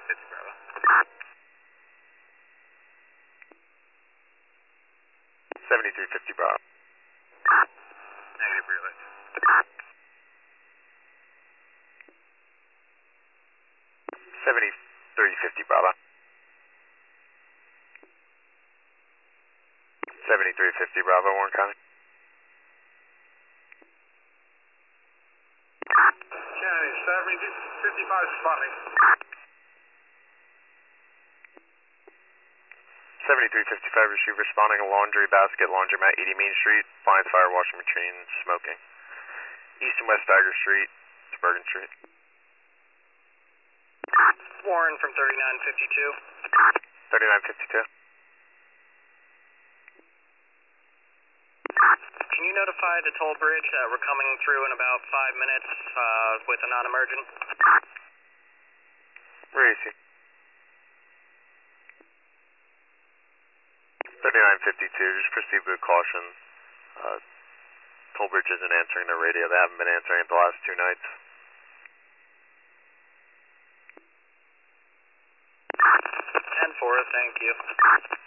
7350 Bravo. 7350 Bravo. Negative, realize. 7350 Bravo. 7350 Bravo, Warren County. County, 7055 responding. 7355 receive responding a laundry basket, laundromat 80 Main Street, appliance fire, washing machine, smoking. East and West Dagger Street, to Bergen Street. Warren from 3952. 3952. Can you notify the toll bridge that we're coming through in about 5 minutes with a non-emergent? Where is he? 3952, just proceed with caution. Toll bridge isn't answering their radio. They haven't been answering it the last 2 nights. 10-4, thank you.